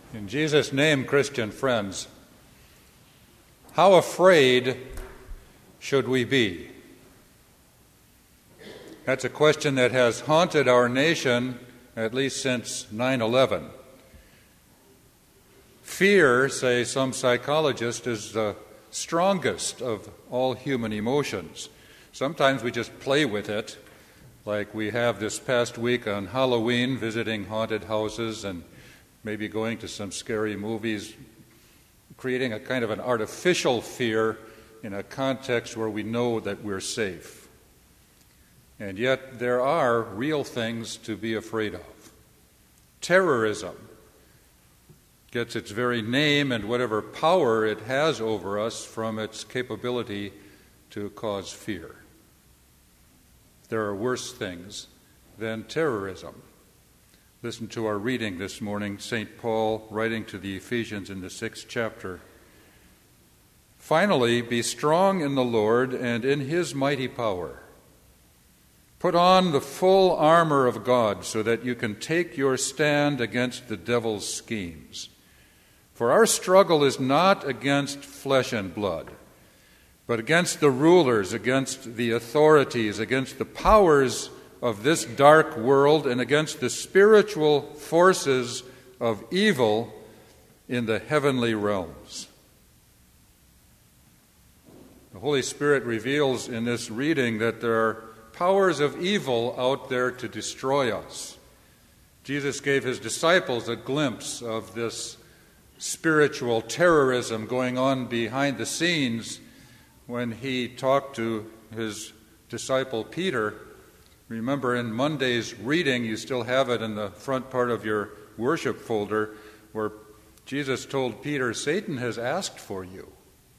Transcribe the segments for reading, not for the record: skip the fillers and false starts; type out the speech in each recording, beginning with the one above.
In Jesus' name, Christian friends, how afraid should we be? That's a question that has haunted our nation at least since 9/11. Fear, say some psychologists, is the strongest of all human emotions. Sometimes we just play with it, like we have this past week on Halloween, visiting haunted houses and maybe going to some scary movies, creating a kind of an artificial fear in a context where we know that we're safe. And yet there are real things to be afraid of. Terrorism gets its very name and whatever power it has over us from its capability to cause fear. There are worse things than terrorism. Listen to our reading this morning, St. Paul writing to the Ephesians in the 6th chapter. Finally, be strong in the Lord and in his mighty power. Put on the full armor of God so that you can take your stand against the devil's schemes. For our struggle is not against flesh and blood, but against the rulers, against the authorities, against the powers of this dark world, and against the spiritual forces of evil in the heavenly realms. The Holy Spirit reveals in this reading that there are powers of evil out there to destroy us. Jesus gave his disciples a glimpse of this spiritual terrorism going on behind the scenes when he talked to his disciple Peter. Remember in Monday's reading, you still have it in the front part of your worship folder, where Jesus told Peter, Satan has asked for you.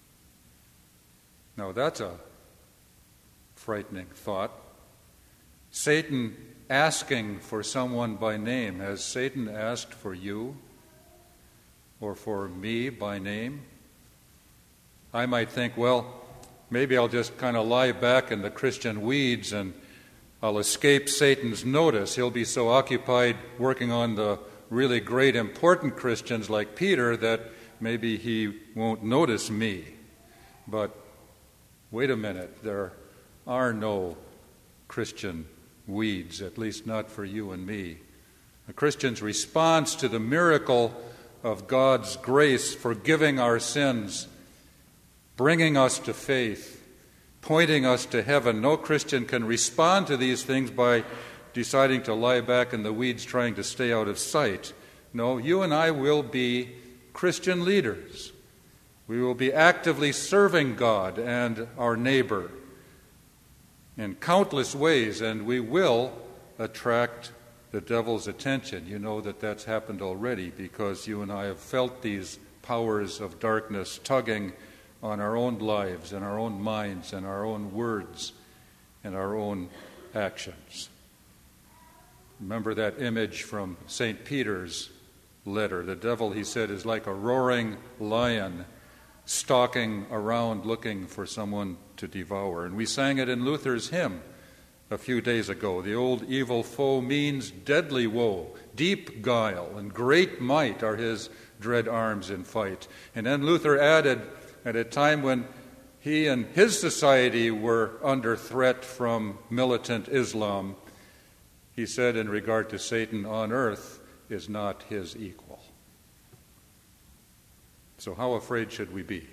Now that's a frightening thought. Satan asking for someone by name. Has Satan asked for you or for me by name? I might think, well, maybe I'll just kind of lie back in the Christian weeds and I'll escape Satan's notice. He'll be so occupied working on the really great, important Christians like Peter that maybe he won't notice me. But wait a minute, there are no Christian weeds, at least not for you and me. A Christian's response to the miracle of God's grace, forgiving our sins, bringing us to faith, pointing us to heaven. No Christian can respond to these things by deciding to lie back in the weeds trying to stay out of sight. No, you and I will be Christian leaders. We will be actively serving God and our neighbor in countless ways, and we will attract the devil's attention. You know that that's happened already because you and I have felt these powers of darkness tugging on our own lives and our own minds and our own words and our own actions. Remember that image from St. Peter's letter. The devil, he said, is like a roaring lion stalking around looking for someone to devour. And we sang it in Luther's hymn a few days ago. The old evil foe means deadly woe, deep guile, and great might are his dread arms in fight. And then Luther added, at a time when he and his society were under threat from militant Islam, he said in regard to Satan, on earth is not his equal. So how afraid should we be?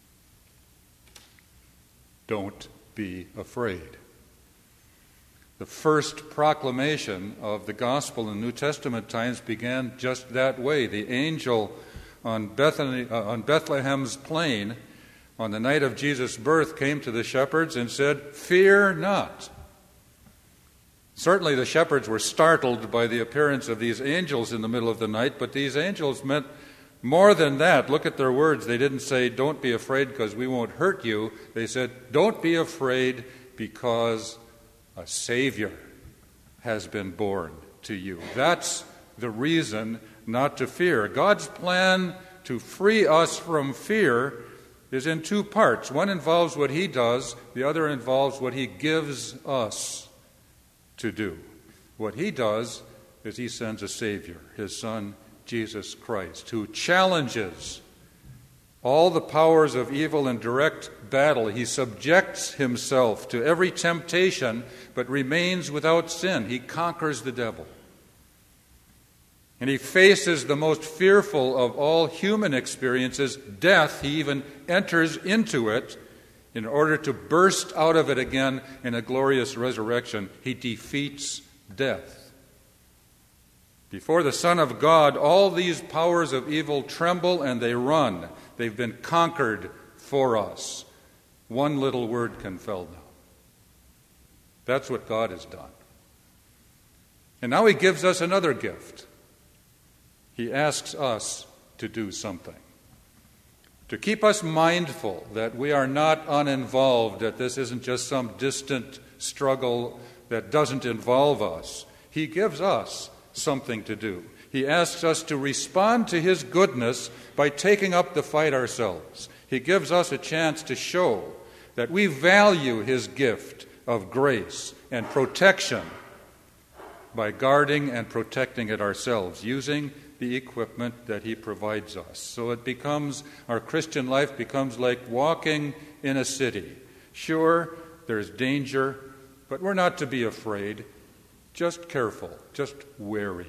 Don't be afraid. The first proclamation of the gospel in New Testament times began just that way. The angel on Bethlehem's plain on the night of Jesus' birth came to the shepherds and said, "Fear not." Certainly the shepherds were startled by the appearance of these angels in the middle of the night, but these angels meant more than that. Look at their words. They didn't say, "Don't be afraid because we won't hurt you." They said, "Don't be afraid because a Savior has been born to you." That's the reason not to fear. God's plan to free us from fear is in two parts. One involves what he does, the other involves what he gives us to do. What he does is he sends a Savior, his Son, Jesus Christ, who challenges all the powers of evil in direct battle. He subjects himself to every temptation, but remains without sin. He conquers the devil. And he faces the most fearful of all human experiences, death. He even enters into it in order to burst out of it again in a glorious resurrection. He defeats death. Before the Son of God, all these powers of evil tremble and they run. They've been conquered for us. One little word can fell down. That's what God has done. And now he gives us another gift. He asks us to do something. To keep us mindful that we are not uninvolved, that this isn't just some distant struggle that doesn't involve us. He gives us something to do. He asks us to respond to his goodness by taking up the fight ourselves. He gives us a chance to show that we value his gift of grace and protection by guarding and protecting it ourselves, using the equipment that he provides us. So it becomes, our Christian life becomes like walking in a city. Sure, there's danger, but we're not to be afraid, just careful, just wary.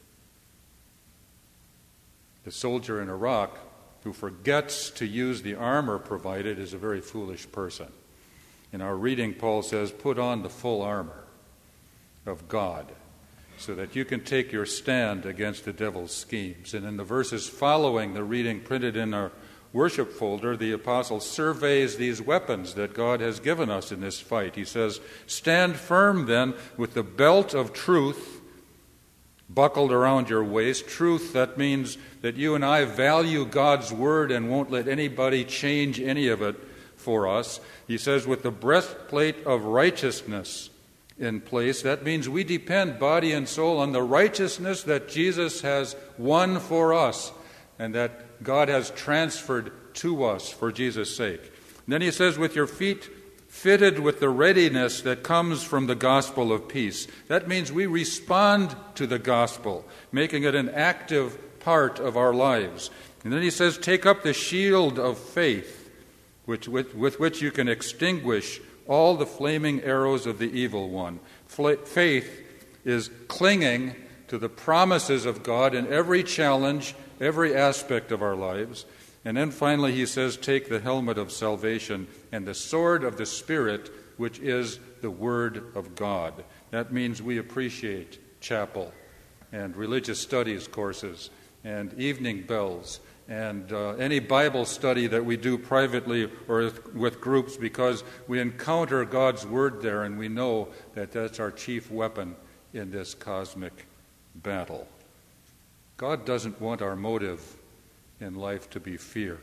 The soldier in Iraq who forgets to use the armor provided is a very foolish person. In our reading, Paul says, put on the full armor of God so that you can take your stand against the devil's schemes. And in the verses following the reading printed in our worship folder, the apostle surveys these weapons that God has given us in this fight. He says, stand firm then with the belt of truth buckled around your waist. Truth, that means that you and I value God's word and won't let anybody change any of it for us. He says, with the breastplate of righteousness in place, that means we depend body and soul on the righteousness that Jesus has won for us and that God has transferred to us for Jesus' sake. And then he says, with your feet fitted with the readiness that comes from the gospel of peace. That means we respond to the gospel, making it an active part of our lives. And then he says, take up the shield of faith, with which you can extinguish all the flaming arrows of the evil one. Faith is clinging to the promises of God in every challenge, every aspect of our lives. And then finally he says, take the helmet of salvation and the sword of the Spirit, which is the Word of God. That means we appreciate chapel and religious studies courses and evening bells and any Bible study that we do privately or with groups, because we encounter God's Word there and we know that that's our chief weapon in this cosmic battle. God doesn't want our motive in life to be fear.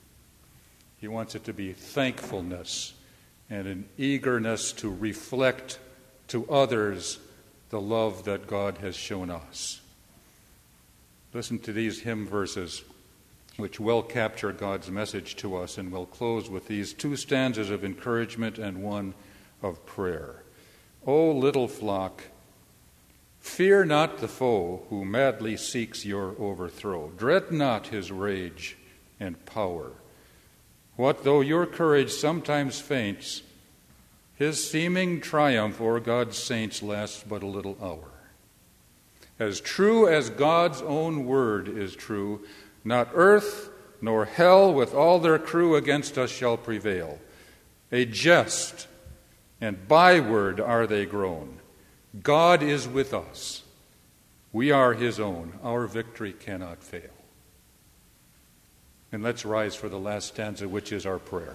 He wants it to be thankfulness and an eagerness to reflect to others the love that God has shown us. Listen to these hymn verses which well capture God's message to us, and we'll close with these two stanzas of encouragement and one of prayer. O little flock, fear not the foe who madly seeks your overthrow. Dread not his rage and power. What though your courage sometimes faints, his seeming triumph o'er God's saints lasts but a little hour. As true as God's own word is true, not earth nor hell with all their crew against us shall prevail. A jest and byword are they grown. God is with us. We are his own. Our victory cannot fail. And let's rise for the last stanza, which is our prayer.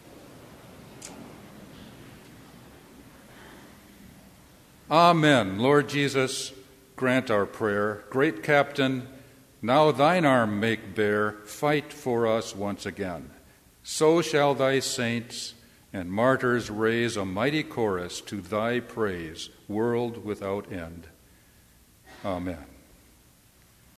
Amen. Lord Jesus, grant our prayer. Great Captain, now thine arm make bare, fight for us once again. So shall thy saints and martyrs raise a mighty chorus to thy praise, world without end. Amen.